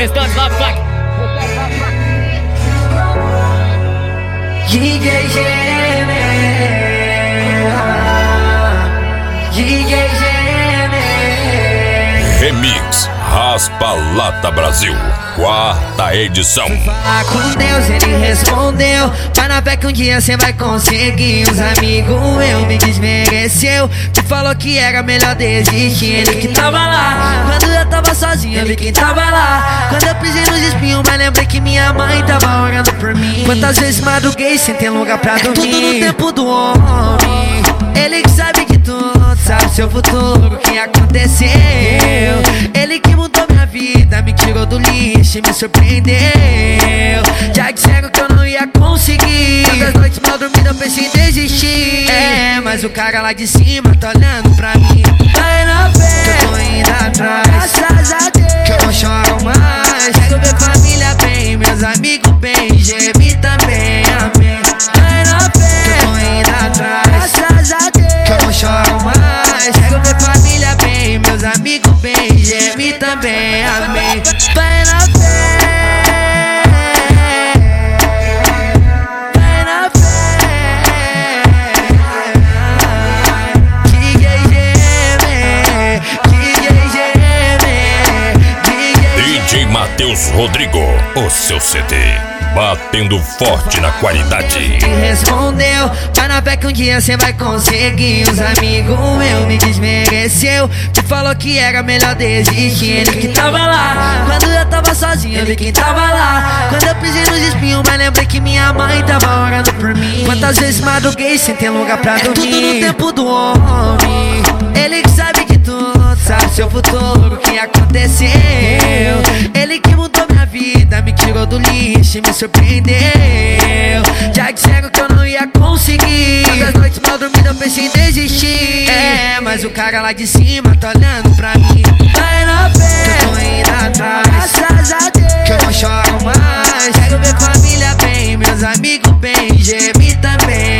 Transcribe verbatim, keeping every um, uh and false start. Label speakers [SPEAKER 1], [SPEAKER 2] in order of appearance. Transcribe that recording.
[SPEAKER 1] restantes lá, placa.
[SPEAKER 2] D J Gene, D J Gene.
[SPEAKER 3] Remix Raspa Lata Brasil, quarta edição.
[SPEAKER 2] Fui falar com Deus, ele respondeu: vai na fé que um dia cê vai conseguir. Os amigos eu me desmereceu, me falou que era melhor desistir. Ele que tava lá, quando eu tava sozinho, eu vi quem tava lá. Quando eu pisei nos espinhos, mas lembrei que minha mãe tava orando por mim. Quantas vezes madruguei sem ter lugar pra dormir. É tudo no tempo do homem, ele que sabe de tudo, sabe seu futuro, o que aconteceu. Ele que mudou minha vida, me tirou do lixo e me surpreendeu. Já disseram que eu não ia conseguir, tantas noites mal dormidas eu pensei em desistir. É, mas o cara lá de cima tá olhando pra mim. Vai na fé, que eu tô indo atrás, graças a Deus, que eu não choro mais. Quero ver família bem, meus amigos bem, G M também, amém. Vai na fé, que eu tô indo atrás, graças a Deus, que eu não choro mais. Quero ver família bem, meus amigos bem, G M também, amém. Vai na fé, vai na fé. D J Gene, D J Gene, D
[SPEAKER 3] D J Matheus Rodrigo, o seu C D, batendo forte na qualidade.
[SPEAKER 2] Ele respondeu: vai na fé que um dia cê vai conseguir. Os amigos eu me desmereceu, me falou que era melhor desistir. Ele que tava lá, quando eu tava sozinho, eu vi quem tava lá. Quando eu pisei nos espinhos, mas lembrei que minha mãe tava orando por mim. Quantas vezes madruguei sem ter lugar pra dormir. É tudo no tempo do homem, ele que sabe de tudo, sabe seu futuro, o que aconteceu. Ele que mudou minha vida, me tirou do lixo e me surpreendeu. Já disseram que eu não ia conseguir, tantas noites mal dormidas eu pensei em desistir. É, mas o cara lá de cima tá olhando pra mim. Vai na fé, que eu tô indo atrás, graças a Deus, que eu não choro mais. Quero ver família bem, meus amigos bem, G M também,